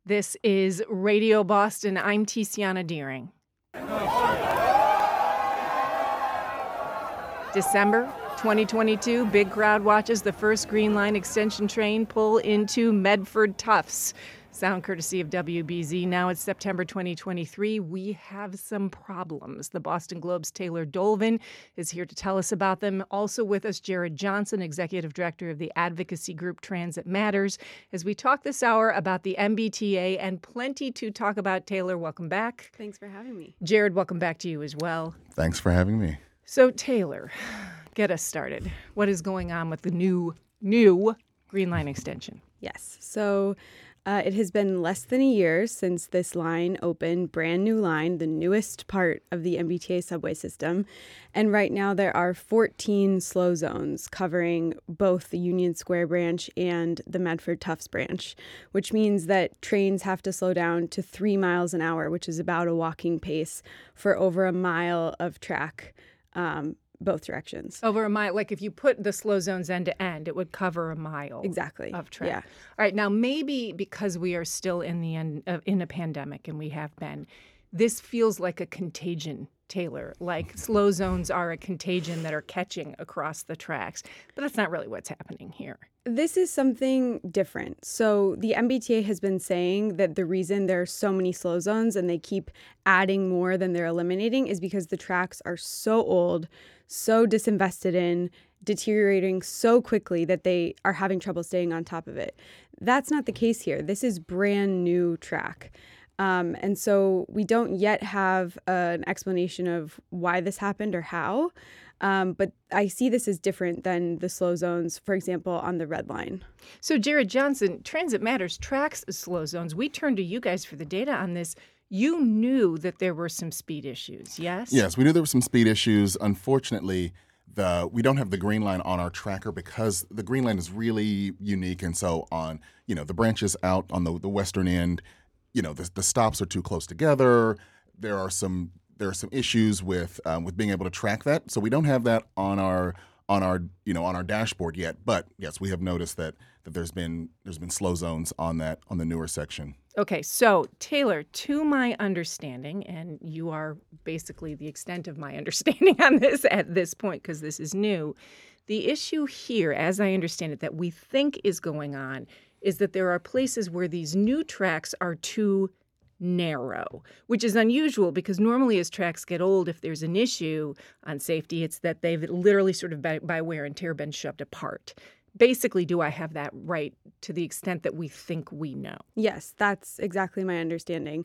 This is Radio Boston. I'm Tiziana Deering. December 2022, big crowd watches the first Green Line extension train pull into Medford Tufts. Sound courtesy of WBZ. Now it's September 2023. We have some problems. The Boston Globe's Taylor Dolvin is here to tell us about them. Also with us, Jared Johnson, Executive Director of the advocacy group Transit Matters, as we talk this hour about the MBTA and plenty to talk about. Taylor, welcome back. Thanks for having me. Jared, welcome back to you as well. Thanks for having me. So, Taylor, get us started. What is going on with the new Green Line extension? Yes. So it has been less than a year since this line opened, brand new line, the newest part of the MBTA subway system. And right now there are 14 slow zones covering both the Union Square branch and the Medford Tufts branch, which means that trains have to slow down to 3 miles an hour, which is about a walking pace for over a mile of track. Both directions. Over a mile. Like if you put the slow zones end to end, it would cover a mile exactly of track. Yeah. All right. Now, maybe because we are still in the end in a pandemic, and we have been, this feels like a contagion, Taylor. Like slow zones are a contagion that are catching across the tracks. But that's not really what's happening here. This is something different. So the MBTA has been saying that the reason there are so many slow zones and they keep adding more than they're eliminating is because the tracks are so old, so disinvested in, deteriorating so quickly that they are having trouble staying on top of it. That's not the case here. This is brand new track. And so we don't yet have an explanation of why this happened or how. But I see this as different than the slow zones, for example, on the Red Line. So, Jared Johnson, Transit Matters tracks slow zones. We turned to you guys for the data on this. You knew that there were some speed issues, yes? Yes, we knew there were some speed issues. Unfortunately, we don't have the Green Line on our tracker because the Green Line is really unique. And so on, the branches out on the western end, the stops are too close together. There are some issues with being able to track that. So we don't have that on our dashboard yet. But yes, we have noticed that there's been slow zones on the newer section. Okay, so Taylor, to my understanding, and you are basically the extent of my understanding on this at this point because this is new, the issue here, as I understand it, that we think is going on is that there are places where these new tracks are too narrow, which is unusual because normally as tracks get old, if there's an issue on safety, it's that they've literally sort of by wear and tear been shoved apart. Basically, do I have that right to the extent that we think we know? Yes, that's exactly my understanding.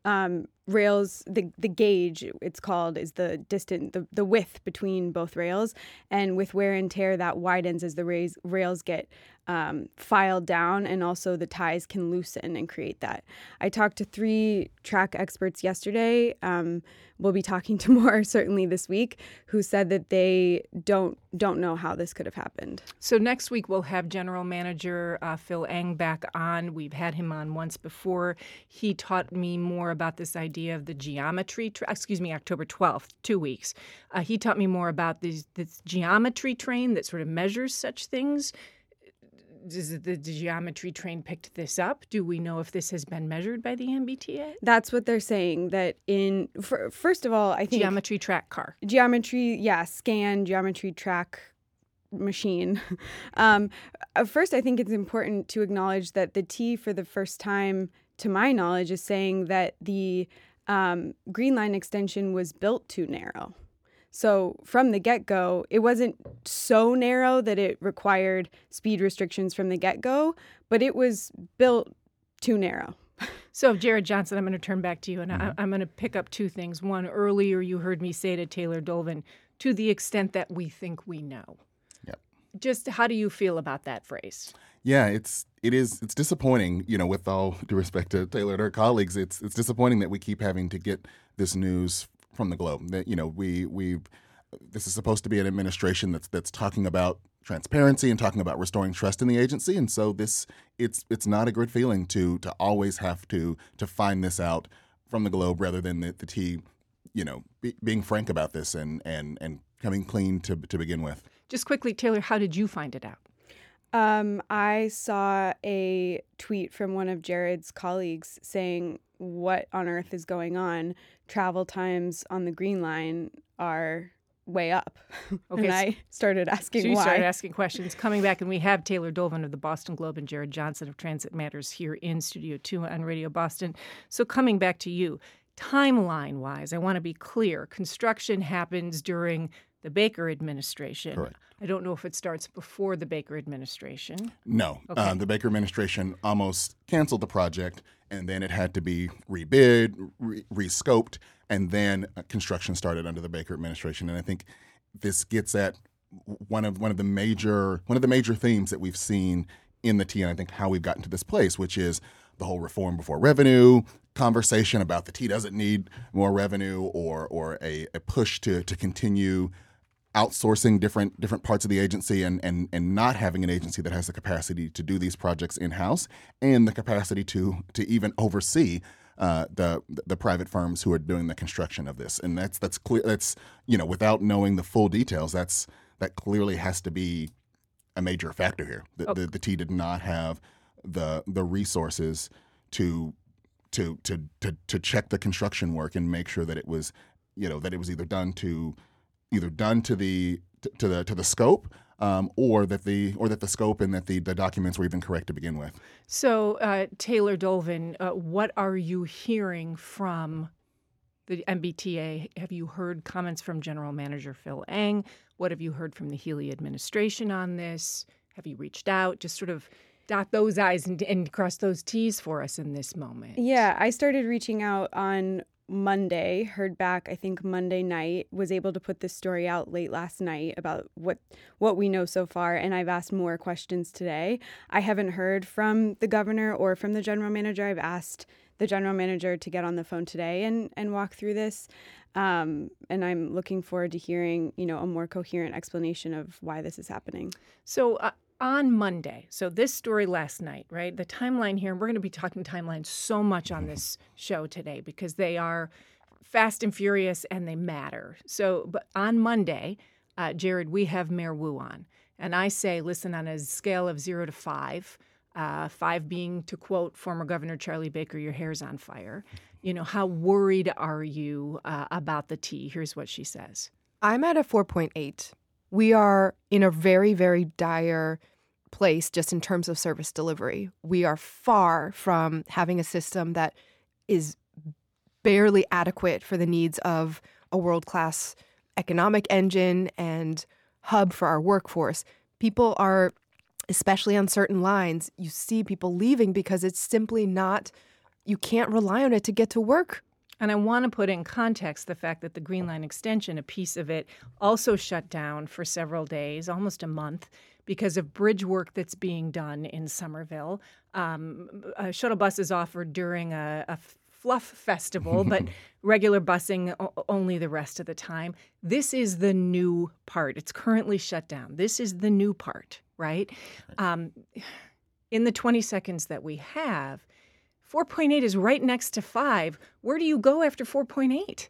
Rails, the gauge, it's called, is the width between both rails. And with wear and tear, that widens as the rails get filed down, and also the ties can loosen and create that. I talked to 3 track experts yesterday. We'll be talking to more certainly this week, who said that they don't know how this could have happened. So next week we'll have General Manager Phil Eng back on. We've had him on once before. He taught me more about this idea of the geometry. October 12th, 2 weeks. He taught me more about this geometry train that sort of measures such things. Does the geometry train picked this up? Do we know if this has been measured by the MBTA? That's what they're saying, that first of all, I think... Geometry track car. Scan, geometry track machine. First, I think it's important to acknowledge that the T, for the first time, to my knowledge, is saying that the Green Line extension was built too narrow. So from the get-go, it wasn't so narrow that it required speed restrictions from the get-go, but it was built too narrow. So, Jared Johnson, I'm going to turn back to you, and I'm going to pick up 2 things. One, earlier you heard me say to Taylor Dolvin, to the extent that we think we know. Yep. Just how do you feel about that phrase? Yeah, it's disappointing, with all due respect to Taylor and her colleagues, it's disappointing that we keep having to get this news from the Globe. That this is supposed to be an administration that's talking about transparency and talking about restoring trust in the agency, and so it's not a good feeling to always have to find this out from the Globe rather than the T, being frank about this and coming clean to begin with. Just quickly, Taylor, how did you find it out? I saw a tweet from one of Jared's colleagues saying, "What on earth is going on? Travel times on the Green Line are way up." Okay, And I started asking So you why. started asking questions. Coming back, and we have Taylor Dolvin of the Boston Globe and Jared Johnson of Transit Matters here in Studio 2 on Radio Boston. So coming back to you, timeline-wise, I want to be clear. Construction happens during the Baker administration. Correct. I don't know if it starts before the Baker administration. No. Okay. The Baker administration almost canceled the project, and then it had to be rebid, rescoped, and then construction started under the Baker administration. And I think this gets at one of the major themes that we've seen in the T, and I think how we've gotten to this place, which is the whole reform before revenue conversation about the T doesn't need more revenue, or a push to continue outsourcing different parts of the agency, and not having an agency that has the capacity to do these projects in-house and the capacity to even oversee the private firms who are doing the construction of this. And that's clear. That's, without knowing the full details, that clearly has to be a major factor here. The T did not have the resources to check the construction work and make sure that it was either done to the scope, or that the scope and that the documents were even correct to begin with. So, Taylor Dolvin, what are you hearing from the MBTA? Have you heard comments from General Manager Phil Eng? What have you heard from the Healy administration on this? Have you reached out? Just sort of dot those I's and cross those T's for us in this moment. Yeah, I started reaching out on Monday, heard back, I think Monday night, was able to put this story out late last night about what we know so far, and I've asked more questions today. I haven't heard from the governor or from the general manager. I've asked the general manager to get on the phone today and walk through this, and I'm looking forward to hearing, a more coherent explanation of why this is happening. So on Monday, so this story last night, right? The timeline here, and we're going to be talking timelines so much on this show today because they are fast and furious and they matter. So, but on Monday, Jared, we have Mayor Wu on. And I say, listen, on a scale of 0 to 5, 5 being, to quote former Governor Charlie Baker, your hair's on fire. How worried are you about the T? Here's what she says. I'm at a 4.8. We are in a very, very dire place just in terms of service delivery. We are far from having a system that is barely adequate for the needs of a world-class economic engine and hub for our workforce. People are, especially on certain lines, you see people leaving because it's simply not, you can't rely on it to get to work. And I want to put in context the fact that the Green Line extension, a piece of it, also shut down for several days, almost a month, because of bridge work that's being done in Somerville. Shuttle buses offered during a fluff festival, but regular busing only the rest of the time. This is the new part. It's currently shut down. This is the new part, right? In the 20 seconds that we have, 4.8 is right next to 5. Where do you go after 4.8?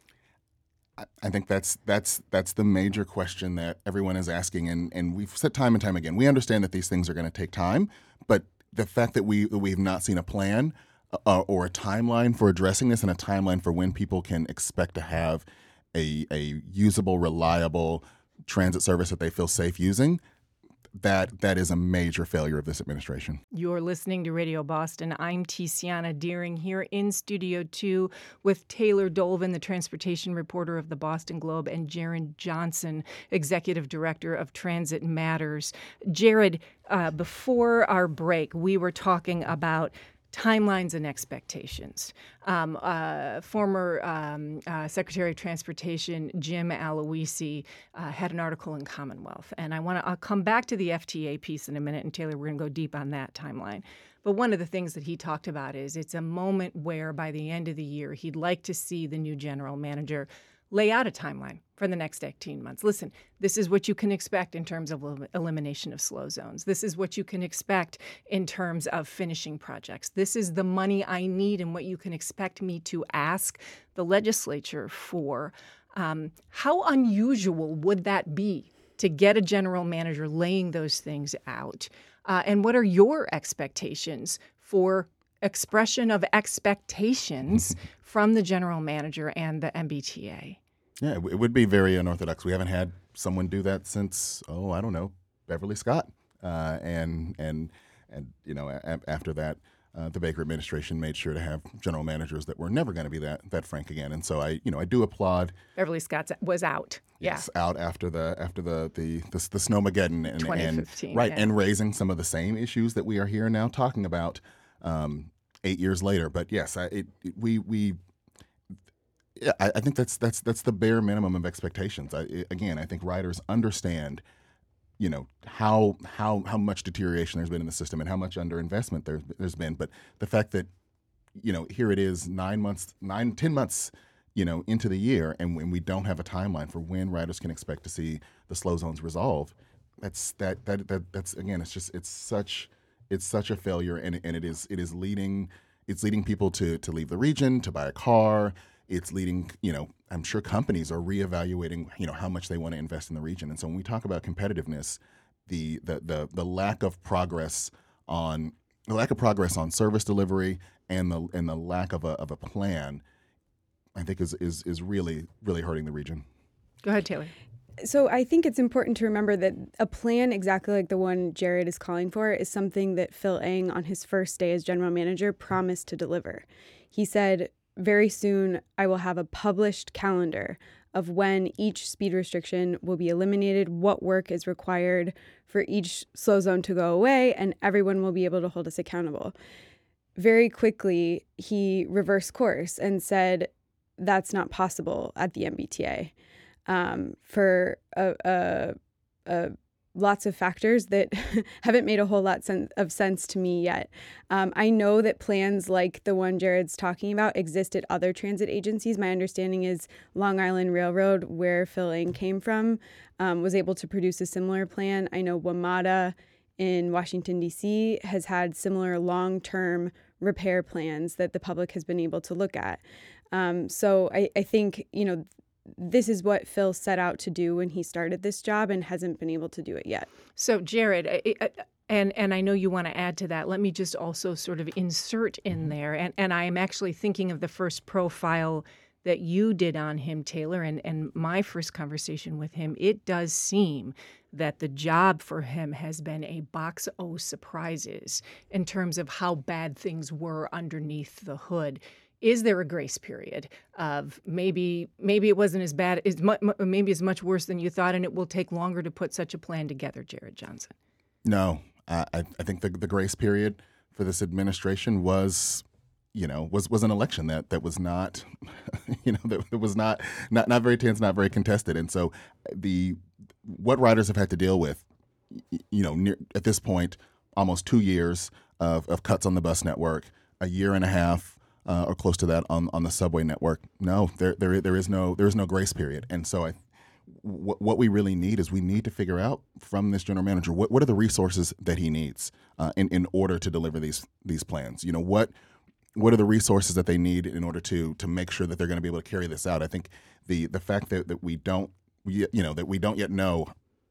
I think that's the major question that everyone is asking, and we've said time and time again. We understand that these things are going to take time, but the fact that we've not seen a plan or a timeline for addressing this, and a timeline for when people can expect to have a usable, reliable transit service that they feel safe using, that is a major failure of this administration. You're listening to Radio Boston. I'm Tiziana Deering here in Studio 2 with Taylor Dolvin, the transportation reporter of the Boston Globe, and Jared Johnson, executive director of Transit Matters. Jared, before our break, we were talking about timelines and expectations. Former Secretary of Transportation Jim Aloisi had an article in Commonwealth, and I'll come back to the FTA piece in a minute, and Taylor, we're going to go deep on that timeline. But one of the things that he talked about is it's a moment where by the end of the year, he'd like to see the new general manager lay out a timeline for the next 18 months. Listen, this is what you can expect in terms of elimination of slow zones. This is what you can expect in terms of finishing projects. This is the money I need and what you can expect me to ask the legislature for. How unusual would that be to get a general manager laying those things out? And what are your expectations for expression of expectations from the general manager and the MBTA? Yeah, it would be very unorthodox. We haven't had someone do that since, I don't know, Beverly Scott. And after that, the Baker administration made sure to have general managers that were never going to be that frank again. And so I do applaud. Beverly Scott was out. Yes, out after the Snowmageddon and 2015, right, yeah. and raising some of the same issues that we are here now talking about 8 years later. But yes, I think that's the bare minimum of expectations. I think riders understand, how much deterioration there's been in the system and how much underinvestment there's been. But the fact that, here it is 10 months, into the year, and when we don't have a timeline for when riders can expect to see the slow zones resolve, that's again, it's such a failure, and it is leading people to leave the region, to buy a car. It's leading, I'm sure companies are reevaluating, how much they want to invest in the region. And so when we talk about competitiveness, the lack of progress on service delivery and the lack of a plan, I think is really, really hurting the region. Go ahead, Taylor. So I think it's important to remember that a plan exactly like the one Jared is calling for is something that Phil Eng on his first day as general manager promised to deliver. He said, very soon I will have a published calendar of when each speed restriction will be eliminated, what work is required for each slow zone to go away, and everyone will be able to hold us accountable. Very quickly, he reversed course and said that's not possible at the MBTA. For lots of factors that haven't made a whole lot of sense to me yet. I know that plans like the one Jared's talking about exist at other transit agencies. My understanding is Long Island Railroad, where Phil Eng came from, was able to produce a similar plan. I know WMATA in Washington, D.C. has had similar long-term repair plans that the public has been able to look at. So I think, this is what Phil set out to do when he started this job and hasn't been able to do it yet. So, Jared, and I know you want to add to that. Let me just also sort of insert in there, and I am actually thinking of the first profile that you did on him, Taylor, and my first conversation with him. It does seem that the job for him has been a box of surprises in terms of how bad things were underneath the hood. Is there a grace period of maybe it wasn't as bad, maybe it's much worse than you thought, and it will take longer to put such a plan together, Jared Johnson? No, I think the grace period for this administration was an election that was not, that was not very tense, not very contested, and so what riders have had to deal with, at this point, almost 2 years of cuts on the bus network, a year and a half. Or close to that on the subway network. No, there is no grace period. And so what we really need is we need to figure out from this general manager what are the resources that he needs in order to deliver these plans. What are the resources that they need in order to make sure that they're going to be able to carry this out. I think the fact that we don't yet know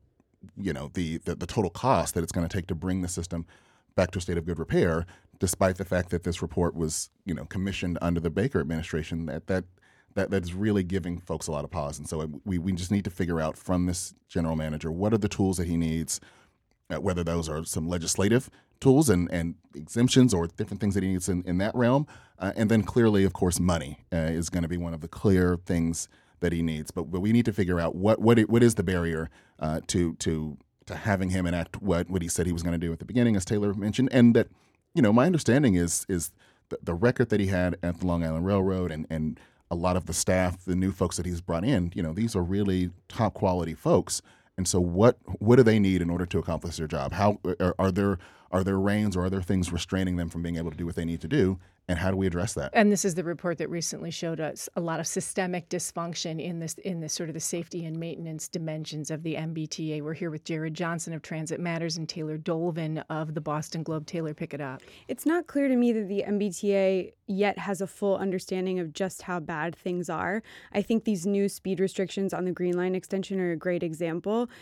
the total cost that it's going to take to bring the system back to a state of good repair, despite the fact that this report was, commissioned under the Baker administration, that is really giving folks a lot of pause. And so we just need to figure out from this general manager what are the tools that he needs, whether those are some legislative tools and exemptions or different things that he needs in that realm. And then clearly, of course, money is going to be one of the clear things that he needs. But we need to figure out what is the barrier to having him enact what he said he was going to do at the beginning, as Taylor mentioned, and that, my understanding is the record that he had at the Long Island Railroad and a lot of the staff, the new folks that he's brought in, these are really top quality folks. And so what do they need in order to accomplish their job? How are there reins or are there things restraining them from being able to do what they need to do? And how do we address that? And this is the report that recently showed us a lot of systemic dysfunction in this sort of the safety and maintenance dimensions of the MBTA. We're here with Jared Johnson of Transit Matters and Taylor Dolvin of the Boston Globe. Taylor, pick it up. It's not clear to me that the MBTA yet has a full understanding of just how bad things are. I think these new speed restrictions on the Green Line extension are a great example.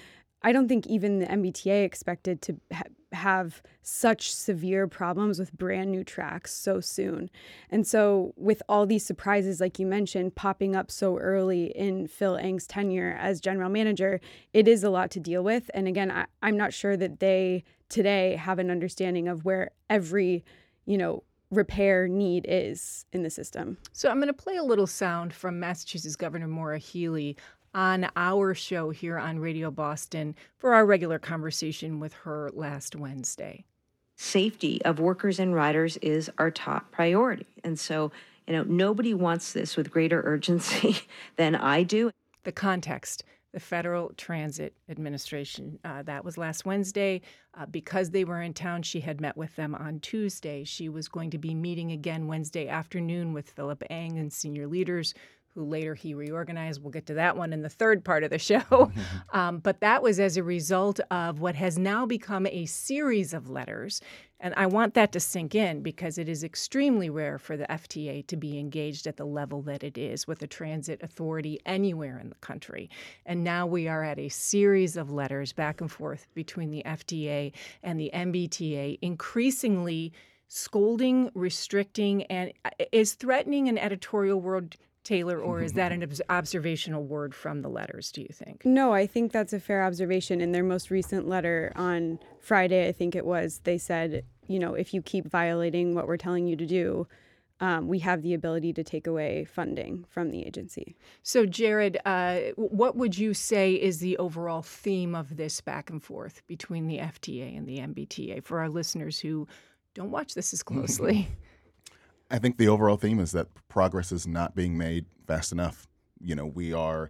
I don't think even the MBTA expected to have such severe problems with brand new tracks so soon. And so with all these surprises, like you mentioned, popping up so early in Phil Eng's tenure as general manager, it is a lot to deal with. And again, I'm not sure that they today have an understanding of where every, repair need is in the system. So I'm going to play a little sound from Massachusetts Governor Maura Healey on our show here on Radio Boston for our regular conversation with her last Wednesday. Safety of workers and riders is our top priority. And so, nobody wants this with greater urgency than I do. The context, the Federal Transit Administration, that was last Wednesday. Because they were in town, she had met with them on Tuesday. She was going to be meeting again Wednesday afternoon with Philip Eng and senior leaders who later he reorganized. We'll get to that one in the third part of the show. But that was as a result of what has now become a series of letters. And I want that to sink in because it is extremely rare for the FTA to be engaged at the level that it is with a transit authority anywhere in the country. And now we are at a series of letters back and forth between the FTA and the MBTA, increasingly scolding, restricting, and is threatening an editorial word, Taylor, or is that an observational word from the letters, do you think? No, I think that's a fair observation. In their most recent letter on Friday, I think it was, they said, if you keep violating what we're telling you to do, we have the ability to take away funding from the agency. So, Jared, what would you say is the overall theme of this back and forth between the FTA and the MBTA for our listeners who don't watch this as closely? I think the overall theme is that progress is not being made fast enough. We are,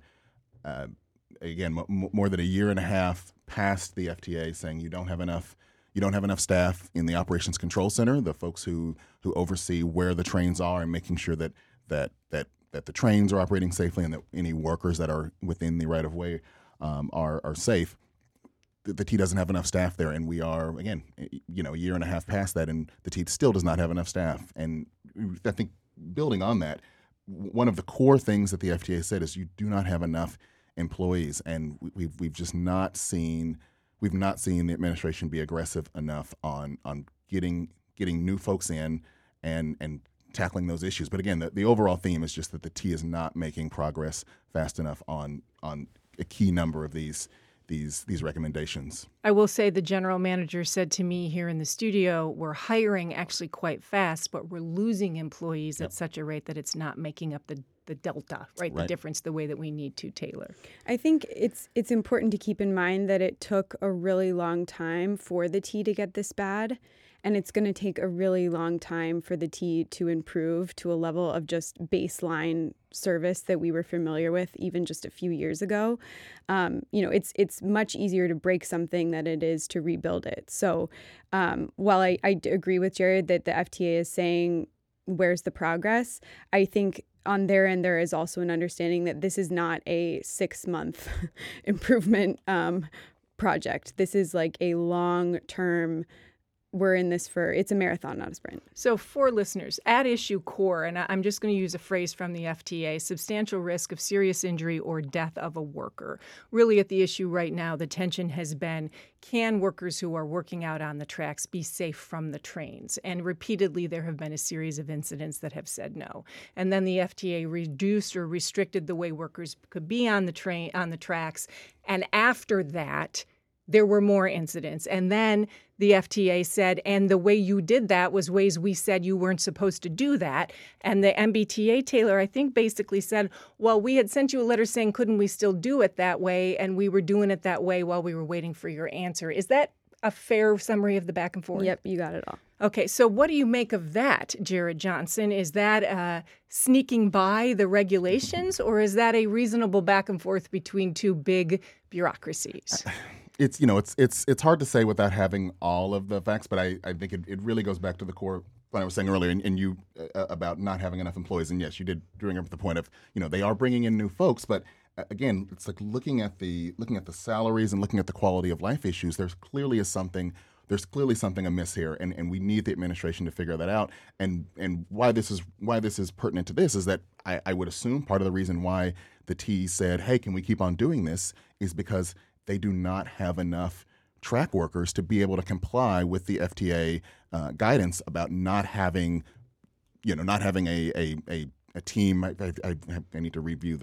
again, more than a year and a half past the FTA saying you don't have enough staff in the Operations Control Center, the folks who oversee where the trains are and making sure that the trains are operating safely and that any workers that are within the right of way are safe. The T doesn't have enough staff there, and we are, again, a year and a half past that, and the T still does not have enough staff. And I think building on that, one of the core things that the FTA said is you do not have enough employees, and we've just not seen the administration be aggressive enough on getting new folks in and tackling those issues. But again, the overall theme is just that the T is not making progress fast enough on a key number of these recommendations. I will say the general manager said to me here in the studio, we're hiring actually quite fast, but we're losing employees at such a rate that it's not making up the delta, right? The difference the way that we need to, Taylor. I think it's important to keep in mind that it took a really long time for the T to get this bad. And it's going to take a really long time for the T to improve to a level of just baseline service that we were familiar with even just a few years ago. It's much easier to break something than it is to rebuild it. So while I agree with Jared that the FTA is saying, where's the progress? I think on their end, there is also an understanding that this is not a 6-month improvement project. This is like a long-term. We're in this it's a marathon, not a sprint. So for listeners, at issue core, and I'm just going to use a phrase from the FTA, substantial risk of serious injury or death of a worker. Really at the issue right now, the tension has been, can workers who are working out on the tracks be safe from the trains? And repeatedly, there have been a series of incidents that have said no. And then the FTA reduced or restricted the way workers could be on the tracks. And after that, there were more incidents. And then the FTA said, and the way you did that was ways we said you weren't supposed to do that. And the MBTA, Taylor, I think basically said, well, we had sent you a letter saying, couldn't we still do it that way? And we were doing it that way while we were waiting for your answer. Is that a fair summary of the back and forth? Yep, you got it all. Okay, so what do you make of that, Jared Johnson? Is that sneaking by the regulations, or is that a reasonable back and forth between two big bureaucracies? It's hard to say without having all of the facts, but I think it really goes back to the core what I was saying earlier, and you about not having enough employees. And yes, you did bring up the point of they are bringing in new folks, but again, it's like looking at the salaries and looking at the quality of life issues. There's clearly something amiss here, and we need the administration to figure that out. And why this is pertinent to this is that I would assume part of the reason why the T said, hey, can we keep on doing this, is because they do not have enough track workers to be able to comply with the FTA guidance about not having a team. I need to review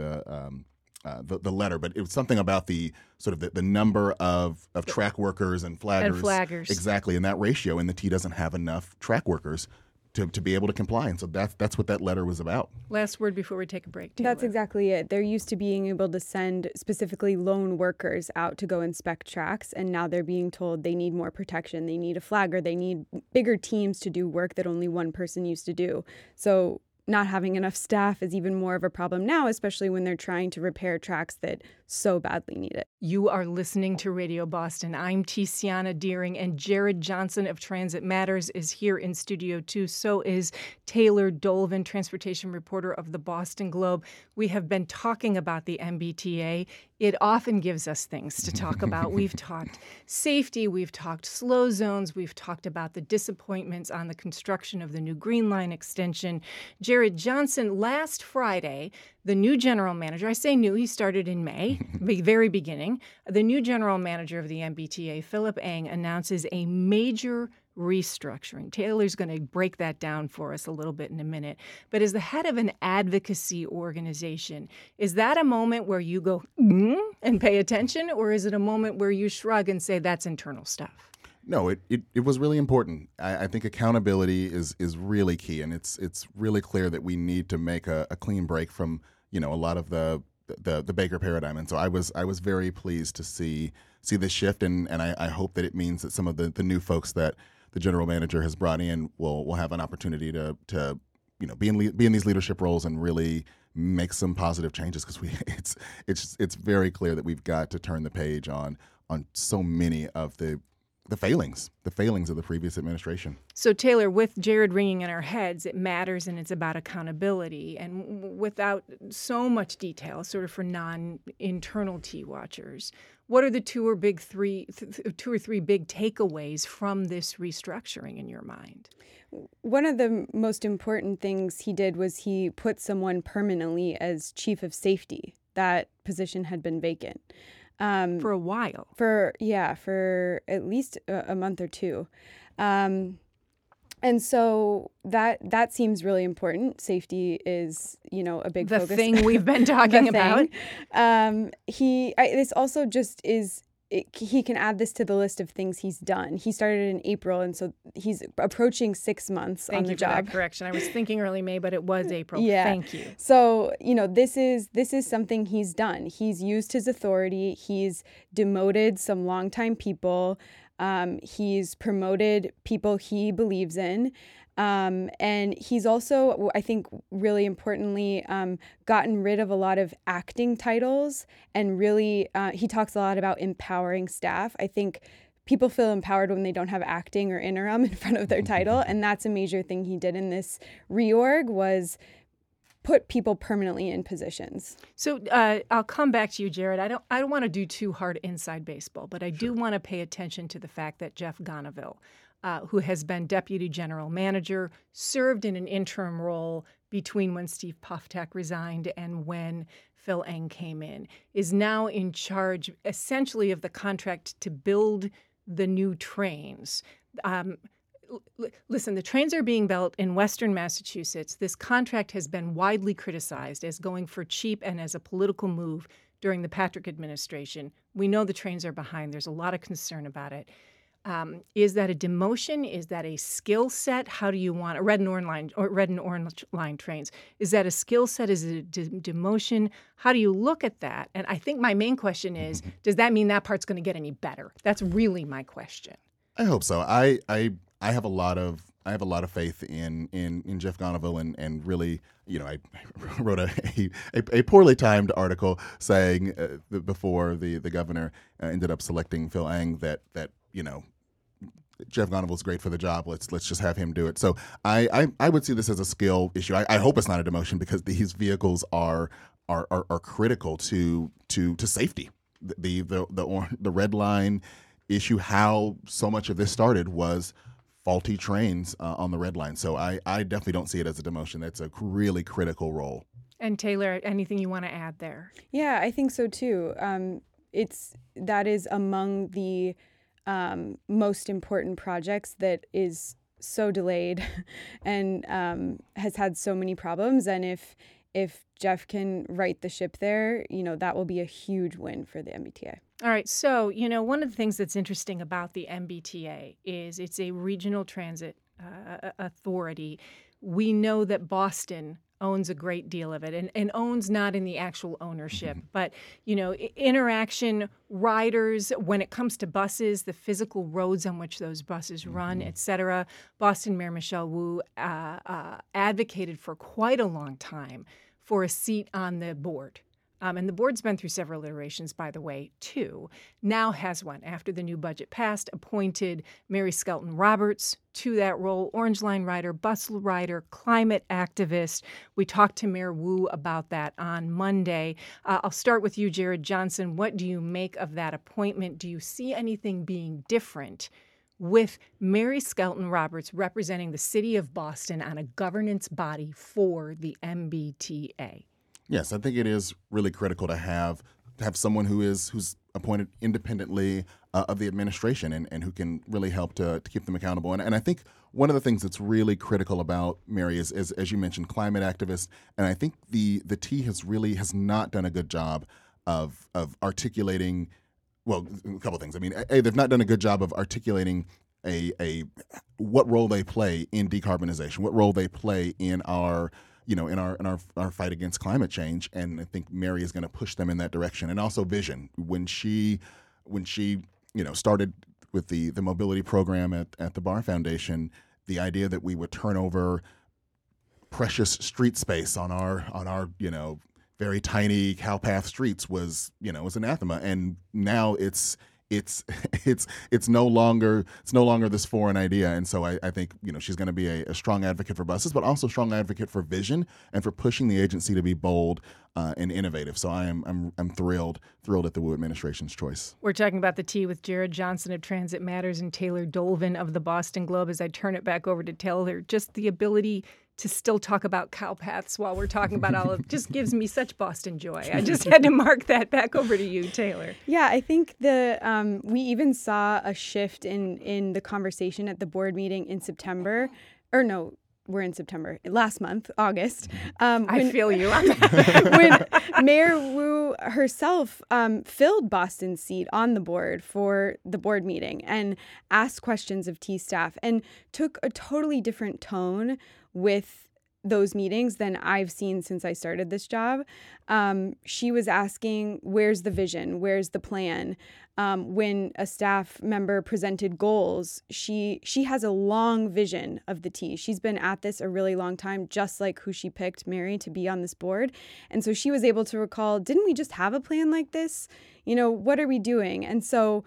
the letter, but it was something about the sort of the number of track workers and flaggers. And flaggers. Exactly, in that ratio, and the T doesn't have enough track workers to be able to comply. And so that's what that letter was about. Last word before we take a break, Taylor. That's exactly it. They're used to being able to send specifically lone workers out to go inspect tracks, and now they're being told they need more protection. They need a flagger. They need bigger teams to do work that only one person used to do. So not having enough staff is even more of a problem now, especially when they're trying to repair tracks that so badly need it. You are listening to Radio Boston. I'm Tiziana Deering, and Jared Johnson of Transit Matters is here in Studio 2. So is Taylor Dolvin, transportation reporter of the Boston Globe. We have been talking about the MBTA. It often gives us things to talk about. We've talked safety, we've talked slow zones, we've talked about the disappointments on the construction of the new Green Line extension. Jared Johnson, last Friday, the new general manager, I say new, he started in May, the very beginning. The new general manager of the MBTA, Philip Eng, announces a major restructuring. Taylor's going to break that down for us a little bit in a minute. But as the head of an advocacy organization, is that a moment where you go, and pay attention, or is it a moment where you shrug and say that's internal stuff? No, it was really important. I think accountability is really key, and it's really clear that we need to make a clean break from a lot of the Baker paradigm. And so I was very pleased to see this shift, and I hope that it means that some of the new folks that the general manager has brought in will have an opportunity to be in these leadership roles and really make some positive changes, because it's very clear that we've got to turn the page on so many of the failings of the previous administration. So, Taylor, with Jared ringing in our heads, it matters, and it's about accountability. And without so much detail, sort of for non-internal T-watchers, what are the two or three big takeaways from this restructuring in your mind? One of the most important things he did was he put someone permanently as chief of safety. That position had been vacant. For a while. For at least a month or two. And so that seems really important. Safety is, a big focus. The thing we've been talking about. This also just is, he can add this to the list of things he's done. He started in April, and so he's approaching 6 months on the job. Thank you for that correction. I was thinking early May, but it was April. Yeah. Thank you. So, this is something he's done. He's used his authority. He's demoted some longtime people. He's promoted people he believes in. And he's also, I think, really importantly, gotten rid of a lot of acting titles, and really, he talks a lot about empowering staff. I think people feel empowered when they don't have acting or interim in front of their title, and that's a major thing he did in this reorg, was put people permanently in positions. So I'll come back to you, Jared. I don't want to do too hard inside baseball, but I do want to pay attention to the fact that Jeff Gonaville, who has been deputy general manager, served in an interim role between when Steve Poftak resigned and when Phil Eng came in, is now in charge essentially of the contract to build the new trains. Listen, the trains are being built in Western Massachusetts. This contract has been widely criticized as going for cheap and as a political move during the Patrick administration. We know the trains are behind. There's a lot of concern about it. Is that a demotion? Is that a skill set? How do you want a red and orange line trains? Is that a skill set? Is it a demotion? How do you look at that? And I think my main question is, does that mean that part's going to get any better? That's really my question. I hope so. I have a lot of faith in Jeff Gonaville, and really, I wrote a poorly timed article saying before the governor ended up selecting Phil Eng that Jeff Gonaville is great for the job. Let's just have him do it. So I would see this as a skill issue. I hope it's not a demotion, because these vehicles are critical to safety. The red line issue, how so much of this started was faulty trains on the red line. So I definitely don't see it as a demotion. That's a really critical role. And Taylor, anything you want to add there? Yeah, I think so too. that is among the most important projects that is so delayed and has had so many problems. And if Jeff can right the ship there, that will be a huge win for the MBTA. All right. So, one of the things that's interesting about the MBTA is it's a regional transit authority. We know that Boston owns a great deal of it and owns not in the actual ownership, but, interaction, riders, when it comes to buses, the physical roads on which those buses run, et cetera. Boston Mayor Michelle Wu advocated for quite a long time for a seat on the board. And the board's been through several iterations, by the way, too. Now has one, after the new budget passed, appointed Mary Skelton Roberts to that role, Orange Line rider, bus rider, climate activist. We talked to Mayor Wu about that on Monday. I'll start with you, Jared Johnson. What do you make of that appointment? Do you see anything being different with Mary Skelton Roberts representing the city of Boston on a governance body for the MBTA? Yes, I think it is really critical to have someone who's appointed independently of the administration and who can really help to keep them accountable. And I think one of the things that's really critical about Mary is as you mentioned, climate activist. And I think the T has not done a good job of articulating, well, a couple of things. I mean, they've not done a good job of articulating a what role they play in decarbonization, what role they play in our our fight against climate change. And I think Mary is going to push them in that direction. And also vision. When she started with the mobility program at the Barr Foundation, the idea that we would turn over precious street space on our very tiny cowpath streets was anathema. And now it's no longer this foreign idea. And so I think she's going to be a strong advocate for buses, but also a strong advocate for vision and for pushing the agency to be bold and innovative. So I'm thrilled at the Wu administration's choice. We're talking about the T with Jared Johnson of Transit Matters and Taylor Dolvin of the Boston Globe. As I turn it back over to Taylor, just the ability to still talk about cowpaths while we're talking about all of it just gives me such Boston joy. I just had to mark that. Back over to you, Taylor. Yeah, I think we even saw a shift in the conversation at the board meeting in September. Or no, we're in September. Last month, August. I feel you. When Mayor Wu herself filled Boston's seat on the board for the board meeting and asked questions of T staff and took a totally different tone with those meetings than I've seen since I started this job. She was asking, where's the vision? Where's the plan? When a staff member presented goals, she has a long vision of the T. She's been at this a really long time, just like who she picked, Mary, to be on this board. And so she was able to recall, didn't we just have a plan like this? What are we doing? And so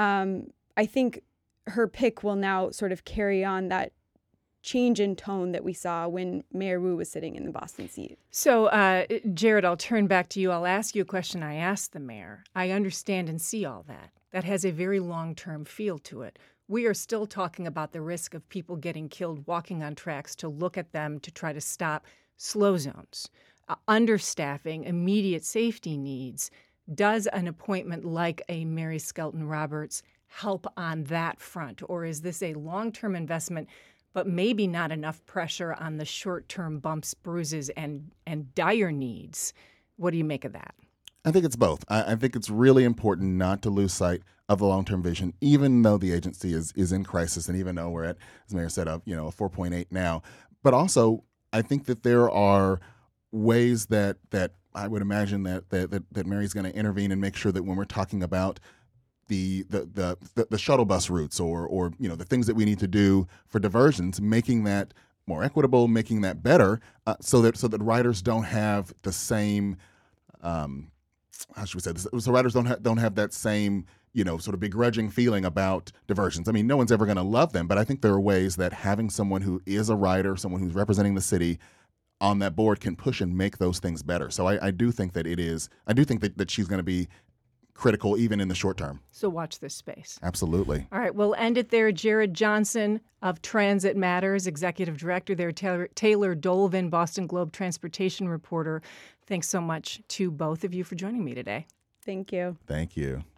I think her pick will now sort of carry on that change in tone that we saw when Mayor Wu was sitting in the Boston seat. So, Jared, I'll turn back to you. I'll ask you a question I asked the mayor. I understand and see all that. That has a very long-term feel to it. We are still talking about the risk of people getting killed walking on tracks to look at them to try to stop slow zones. Understaffing, immediate safety needs. Does an appointment like a Mary Skelton Roberts help on that front? Or is this a long-term investment but maybe not enough pressure on the short-term bumps, bruises, and dire needs? What do you make of that? I think it's both. I think it's really important not to lose sight of the long-term vision, even though the agency is in crisis, and even though we're at, as Mayor said, a 4.8 now. But also, I think that there are ways that I would imagine that Mary's going to intervene and make sure that when we're talking about the shuttle bus routes or the things that we need to do for diversions, making that more equitable, making that better, so that riders don't have the same how should we say this? So riders don't have that same sort of begrudging feeling about diversions. I mean, no one's ever going to love them, but I think there are ways that having someone who is a rider, someone who's representing the city on that board can push and make those things better. So I do think that that she's going to be critical even in the short term. So watch this space. Absolutely. All right, we'll end it there. Jared Johnson of Transit Matters, Executive Director there, Taylor Dolvin, Boston Globe transportation reporter. Thanks so much to both of you for joining me today. Thank you. Thank you.